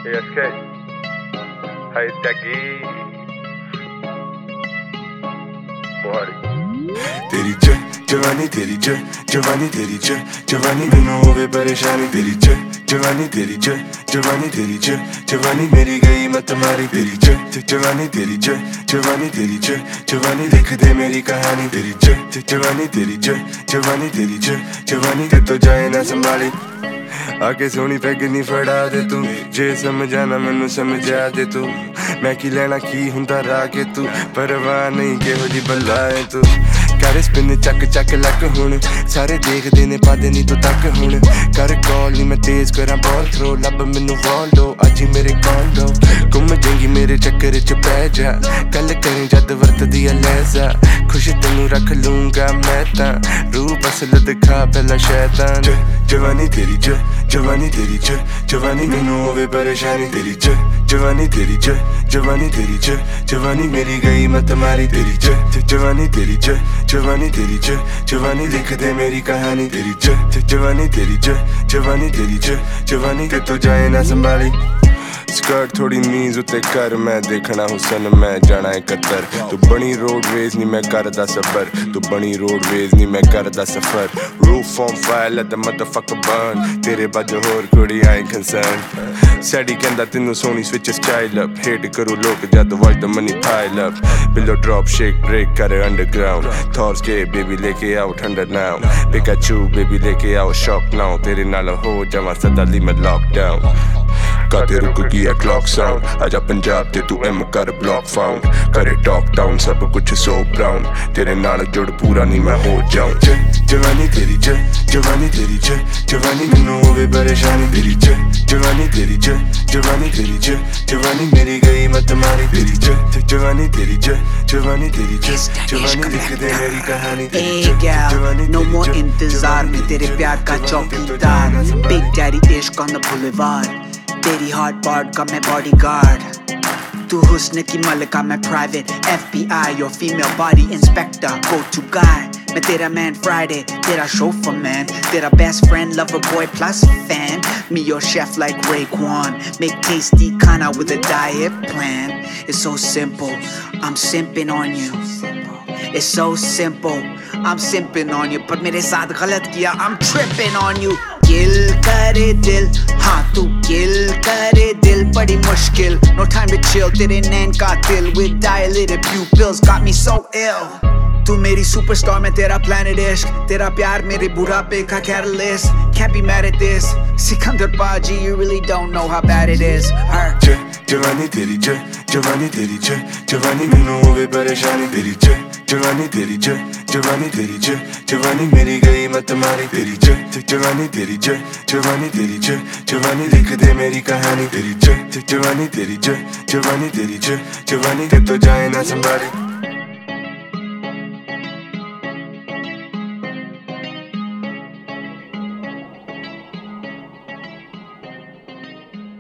ASK, high techy body. तेरी जवानी तेरी जवानी तेरी जवानी मैनू होवे परेशानी तेरी जवानी तेरी जवानी तेरी जवानी मेरी गई मत मारी तेरी जवानी तेरी जवानी तेरी जवानी लिख दे मेरी कहानी तेरी जवानी तेरी जवानी तेरी जवानी ते तो जाए ना संभाली आके सोनी पैग नहीं फड़ा दे तू जे समझाना मैनू समझा दे तू मैं की लेना की हुंदा राह के तू परवाह नहीं केहो जी बल्ला है तू कर स्पिन चक चक लक हुण सारे देखदे ने पादे नहीं तो तक हुण कर कॉल नहीं मैं तेज करा बॉल थ्रो लब मैनू वॉल दो अज ही मेरे कॉल दो घुम जाएंगी मेरे चक्कर च पै जा कल करें जद वरतदी लहजा खुश तेनू रख लूंगा मैं तां रूप असल दिखा पहला शैतान जवानी तेरी जवानी तेरी जवानी मैनू होवे परेशानी तेरी जवानी तेरी जवानी तेरी जवानी मेरी गई मत मारी तेरी जवानी तेरी जवानी तेरी जवानी लिख दे मेरी कहानी तेरी जवानी तेरी जवानी तेरी जवानी ते तो जाए ना संभाली स्कर्ट थोड़ी नीज उत्ते कर मैं देखना हुसन मैं जाना है कतर तू बनी रोडवेज नहीं मैं करदा सबर तू बनी रोडवेज नहीं मैं करदा सफर roof on fire let the motherfucker burn तेरे बाद होर कुड़ी आई कंसर्न सैडी कहंदा तेनू सोनी स्विच स्टाइल अप हेट करो लोग जद watch the money pile up below drop shake break करे अंडरग्राउंड थॉर्स के बेबी लेके आओ ठंडा नाउ पिकाचू बेबी लेके आओ शॉक नाउ तेरे नाल हो जावां सदा ली मैं लॉकडाउन काते रुक गया क्लॉक साउंड आजा पंजाब ते तू एम कर ब्लॉक फाउंड करे टॉक डाउन सब कुछ सो ब्राउन तेरे नाल जुड़ पूरा नहीं मैं हो जाऊं जवानी तेरी जवानी तेरी जवानी मैनू होवे परेशानी तेरी जवानी तेरी जवानी तेरी जवानी मेरी गई मत मारी तेरी जवानी तेरी जवानी तेरी जवानी लिख दे मेरी कहानी तेरी no more इंतजार में तेरे प्यार का चौकीदार बिग डैडी इश्क ऑन द बुलेवार्ड तेरी हॉट बॉड का मैं बॉडीगार्ड तू हुस्न की मलका मैं private FBI your female body inspector go to guy मैं तेरा man Friday तेरा chauffeur man तेरा best friend lover boy plus fan me your chef like Raekwon make tasty खाना with a diet plan it's so simple I'm simping on you it's so simple I'm simping on you पर मेरे साथ गलत किया I'm tripping on you किल करे दिल हाँ तू किल करे दिल बड़ी मुश्किल no time to chill तेरे नैन का दिल with dilated pupils got me so ill तू मेरी superstar मैं तेरा planet इश्क तेरा प्यार मेरे बुढ़ापे का catalyst can't be mad at this Sikandar बाजी you really don't know how bad it is जवानी तेरी जवानी तेरी जवानी मैनू होवे परेशानी तेरी जवानी तेरी जवानी तेरी जवानी मेरी गई मत मारी तेरी जवानी तेरी जवानी तेरी जवानी लिख दे मेरी कहानी तेरी जवानी तेरी जवानी तेरी जवानी ते तो जाए ना संभाली